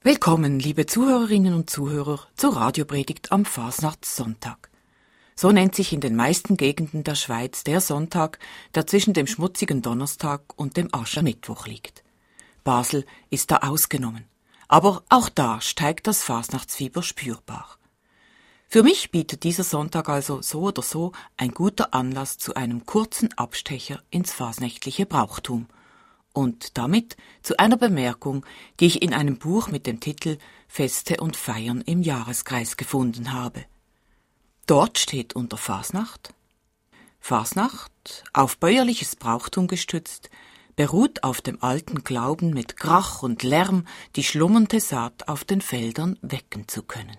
Willkommen, liebe Zuhörerinnen und Zuhörer, zur Radiopredigt am Fasnachtssonntag. So nennt sich in den meisten Gegenden der Schweiz der Sonntag, der zwischen dem schmutzigen Donnerstag und dem Aschermittwoch liegt. Basel ist da ausgenommen. Aber auch da steigt das Fasnachtsfieber spürbar. Für mich bietet dieser Sonntag also so oder so ein guter Anlass zu einem kurzen Abstecher ins fasnächtliche Brauchtum. Und damit zu einer Bemerkung, die ich in einem Buch mit dem Titel »Feste und Feiern im Jahreskreis« gefunden habe. Dort steht unter Fasnacht: Fasnacht, auf bäuerliches Brauchtum gestützt, beruht auf dem alten Glauben, mit Krach und Lärm die schlummernde Saat auf den Feldern wecken zu können.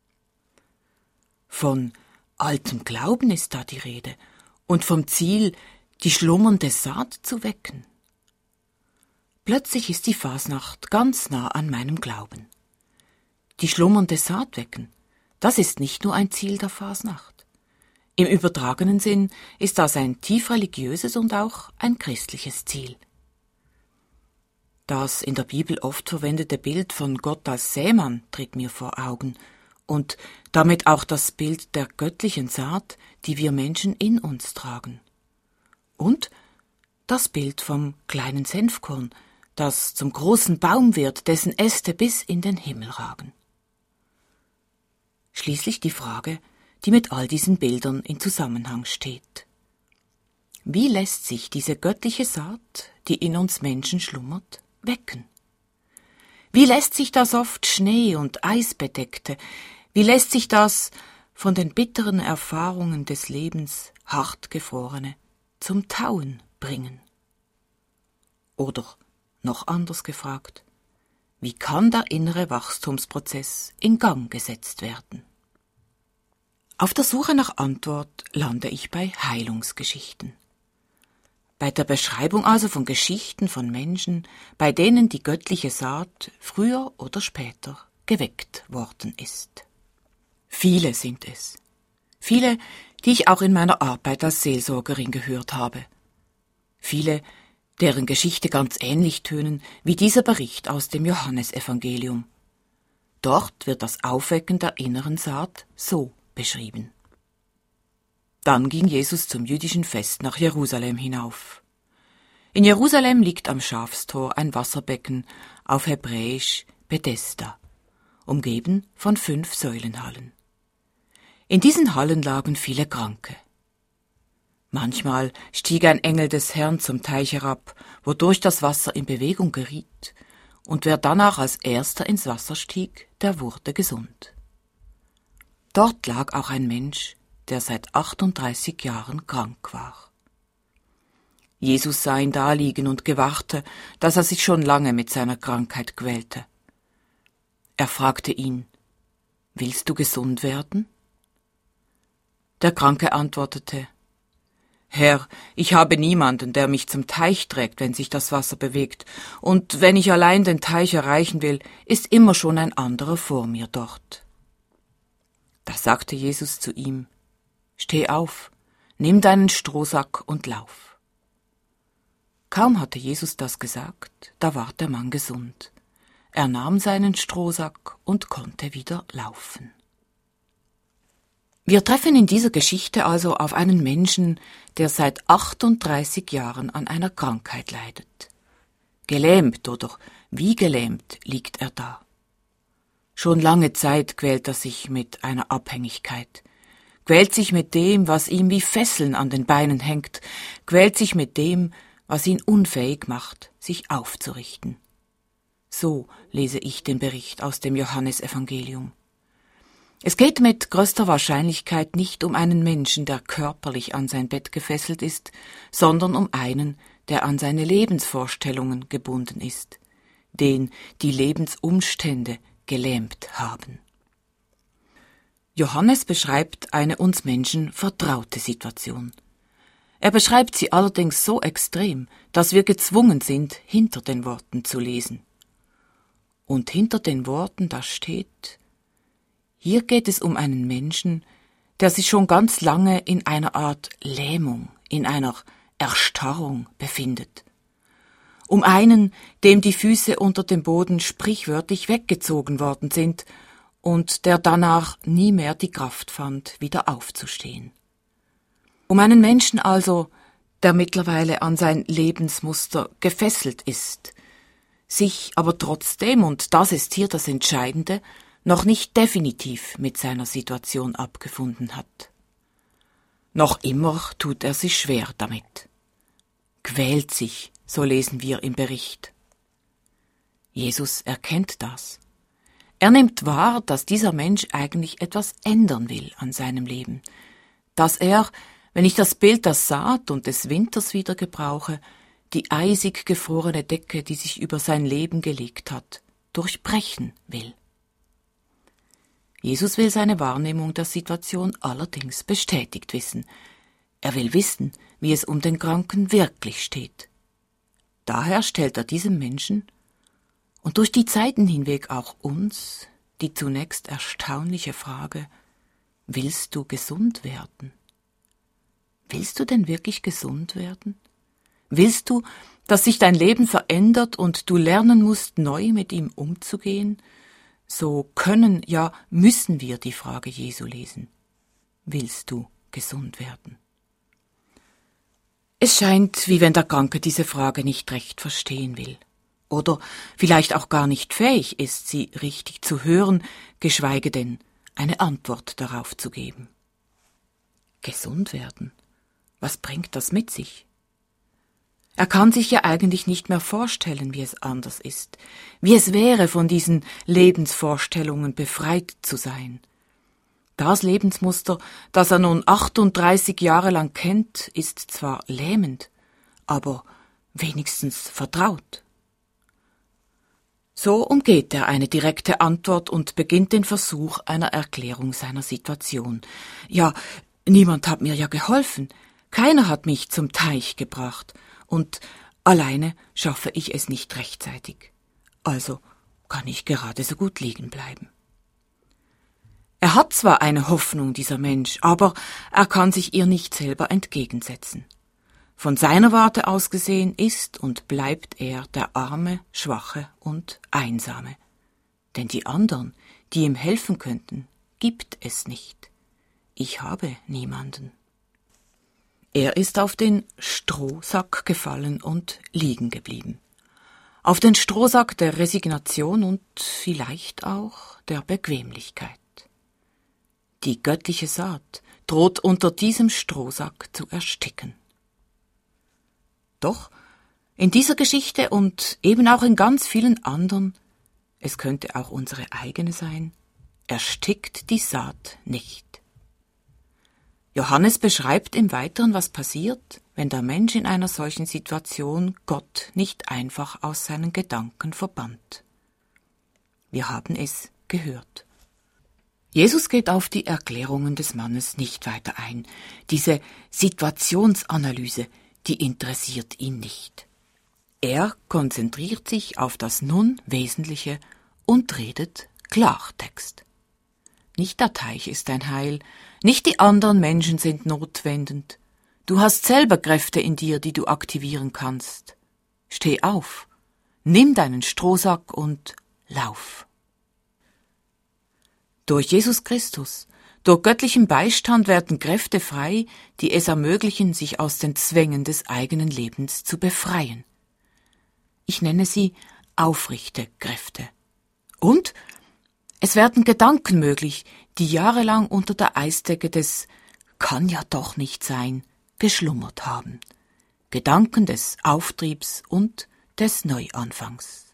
Von altem Glauben ist da die Rede und vom Ziel, die schlummernde Saat zu wecken. Plötzlich ist die Fasnacht ganz nah an meinem Glauben. Die schlummernde Saat wecken, das ist nicht nur ein Ziel der Fasnacht. Im übertragenen Sinn ist das ein tief religiöses und auch ein christliches Ziel. Das in der Bibel oft verwendete Bild von Gott als Sämann tritt mir vor Augen und damit auch das Bild der göttlichen Saat, die wir Menschen in uns tragen. Und das Bild vom kleinen Senfkorn, das zum großen Baum wird, dessen Äste bis in den Himmel ragen. Schließlich die Frage, die mit all diesen Bildern in Zusammenhang steht. Wie lässt sich diese göttliche Saat, die in uns Menschen schlummert, wecken? Wie lässt sich das oft Schnee- und Eisbedeckte, wie lässt sich das von den bitteren Erfahrungen des Lebens hart gefrorene zum Tauen bringen? Oder noch anders gefragt, wie kann der innere Wachstumsprozess in Gang gesetzt werden? Auf der Suche nach Antwort lande ich bei Heilungsgeschichten. Bei der Beschreibung also von Geschichten von Menschen, bei denen die göttliche Saat früher oder später geweckt worden ist. Viele sind es. Viele, die ich auch in meiner Arbeit als Seelsorgerin gehört habe. Viele, deren Geschichte ganz ähnlich tönen wie dieser Bericht aus dem Johannesevangelium. Dort wird das Aufwecken der inneren Saat so beschrieben. Dann ging Jesus zum jüdischen Fest nach Jerusalem hinauf. In Jerusalem liegt am Schafstor ein Wasserbecken, auf Hebräisch Bethesda, umgeben von 5 Säulenhallen. In diesen Hallen lagen viele Kranke. Manchmal stieg ein Engel des Herrn zum Teich herab, wodurch das Wasser in Bewegung geriet, und wer danach als erster ins Wasser stieg, der wurde gesund. Dort lag auch ein Mensch, der seit 38 Jahren krank war. Jesus sah ihn da liegen und gewahrte, dass er sich schon lange mit seiner Krankheit quälte. Er fragte ihn: »Willst du gesund werden?« Der Kranke antwortete: »Herr, ich habe niemanden, der mich zum Teich trägt, wenn sich das Wasser bewegt, und wenn ich allein den Teich erreichen will, ist immer schon ein anderer vor mir dort.« Da sagte Jesus zu ihm: »Steh auf, nimm deinen Strohsack und lauf.« Kaum hatte Jesus das gesagt, da ward der Mann gesund. Er nahm seinen Strohsack und konnte wieder laufen. Wir treffen in dieser Geschichte also auf einen Menschen, der seit 38 Jahren an einer Krankheit leidet. Gelähmt oder wie gelähmt liegt er da. Schon lange Zeit quält er sich mit einer Abhängigkeit, quält sich mit dem, was ihm wie Fesseln an den Beinen hängt, quält sich mit dem, was ihn unfähig macht, sich aufzurichten. So lese ich den Bericht aus dem Johannesevangelium. Es geht mit größter Wahrscheinlichkeit nicht um einen Menschen, der körperlich an sein Bett gefesselt ist, sondern um einen, der an seine Lebensvorstellungen gebunden ist, den die Lebensumstände gelähmt haben. Johannes beschreibt eine uns Menschen vertraute Situation. Er beschreibt sie allerdings so extrem, dass wir gezwungen sind, hinter den Worten zu lesen. Und hinter den Worten, da steht: Hier geht es um einen Menschen, der sich schon ganz lange in einer Art Lähmung, in einer Erstarrung befindet. um einen, dem die Füße unter dem Boden sprichwörtlich weggezogen worden sind und der danach nie mehr die Kraft fand, wieder aufzustehen. Um einen Menschen also, der mittlerweile an sein Lebensmuster gefesselt ist, sich aber trotzdem, und das ist hier das Entscheidende, noch nicht definitiv mit seiner Situation abgefunden hat. Noch immer tut er sich schwer damit. Quält sich, so lesen wir im Bericht. Jesus erkennt das. Er nimmt wahr, dass dieser Mensch eigentlich etwas ändern will an seinem Leben, dass er, wenn ich das Bild der Saat und des Winters wieder gebrauche, die eisig gefrorene Decke, die sich über sein Leben gelegt hat, durchbrechen will. Jesus will seine Wahrnehmung der Situation allerdings bestätigt wissen. Er will wissen, wie es um den Kranken wirklich steht. Daher stellt er diesem Menschen und durch die Zeiten hinweg auch uns die zunächst erstaunliche Frage: Willst du gesund werden? Willst du denn wirklich gesund werden? Willst du, dass sich dein Leben verändert und du lernen musst, neu mit ihm umzugehen? So können, ja müssen wir die Frage Jesu lesen. Willst du gesund werden? Es scheint, wie wenn der Kranke diese Frage nicht recht verstehen will. Oder vielleicht auch gar nicht fähig ist, sie richtig zu hören, geschweige denn eine Antwort darauf zu geben. Gesund werden? Was bringt das mit sich? Er kann sich ja eigentlich nicht mehr vorstellen, wie es anders ist, wie es wäre, von diesen Lebensvorstellungen befreit zu sein. Das Lebensmuster, das er nun 38 Jahre lang kennt, ist zwar lähmend, aber wenigstens vertraut. So umgeht er eine direkte Antwort und beginnt den Versuch einer Erklärung seiner Situation. Ja, niemand hat mir ja geholfen, keiner hat mich zum Teich gebracht, und alleine schaffe ich es nicht rechtzeitig. Also kann ich gerade so gut liegen bleiben. Er hat zwar eine Hoffnung, dieser Mensch, aber er kann sich ihr nicht selber entgegensetzen. Von seiner Warte aus gesehen ist und bleibt er der Arme, Schwache und Einsame. Denn die anderen, die ihm helfen könnten, gibt es nicht. Ich habe niemanden. Er ist auf den Strohsack gefallen und liegen geblieben. Auf den Strohsack der Resignation und vielleicht auch der Bequemlichkeit. Die göttliche Saat droht unter diesem Strohsack zu ersticken. Doch in dieser Geschichte und eben auch in ganz vielen anderen, es könnte auch unsere eigene sein, erstickt die Saat nicht. Johannes beschreibt im Weiteren, was passiert, wenn der Mensch in einer solchen Situation Gott nicht einfach aus seinen Gedanken verbannt. Wir haben es gehört. Jesus geht auf die Erklärungen des Mannes nicht weiter ein. Diese Situationsanalyse, die interessiert ihn nicht. Er konzentriert sich auf das nun Wesentliche und redet Klartext. Nicht der Teich ist dein Heil, nicht die anderen Menschen sind notwendend. Du hast selber Kräfte in dir, die du aktivieren kannst. Steh auf, nimm deinen Strohsack und lauf. Durch Jesus Christus, durch göttlichen Beistand werden Kräfte frei, die es ermöglichen, sich aus den Zwängen des eigenen Lebens zu befreien. Ich nenne sie aufrichte Kräfte. Und es werden Gedanken möglich, die jahrelang unter der Eisdecke des »kann ja doch nicht sein« geschlummert haben. Gedanken des Auftriebs und des Neuanfangs.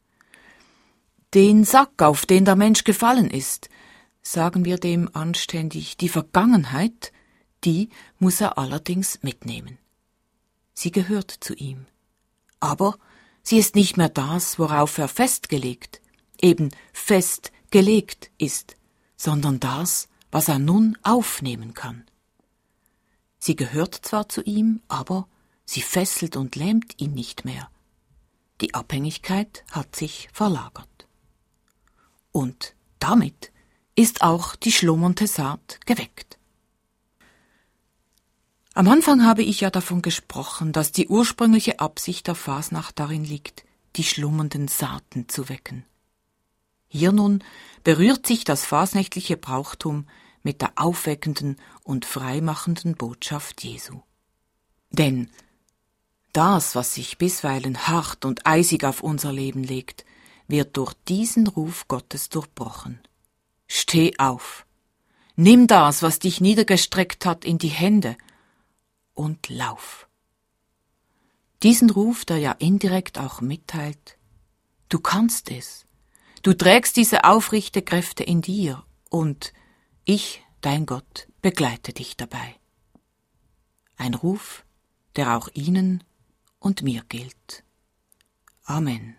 Den Sack, auf den der Mensch gefallen ist, sagen wir dem anständig, die Vergangenheit, die muss er allerdings mitnehmen. Sie gehört zu ihm. Aber sie ist nicht mehr das, worauf er festgelegt, eben festgelegt ist, sondern das, was er nun aufnehmen kann. Sie gehört zwar zu ihm, aber sie fesselt und lähmt ihn nicht mehr. Die Abhängigkeit hat sich verlagert. Und damit ist auch die schlummernde Saat geweckt. Am Anfang habe ich ja davon gesprochen, dass die ursprüngliche Absicht der Fasnacht darin liegt, die schlummernden Saaten zu wecken. Hier nun berührt sich das fasnächtliche Brauchtum mit der aufweckenden und freimachenden Botschaft Jesu. Denn das, was sich bisweilen hart und eisig auf unser Leben legt, wird durch diesen Ruf Gottes durchbrochen. Steh auf, nimm das, was dich niedergestreckt hat, in die Hände und lauf. Diesen Ruf, der ja indirekt auch mitteilt, du kannst es, du trägst diese aufrichte Kräfte in dir und ich, dein Gott, begleite dich dabei. Ein Ruf, der auch Ihnen und mir gilt. Amen.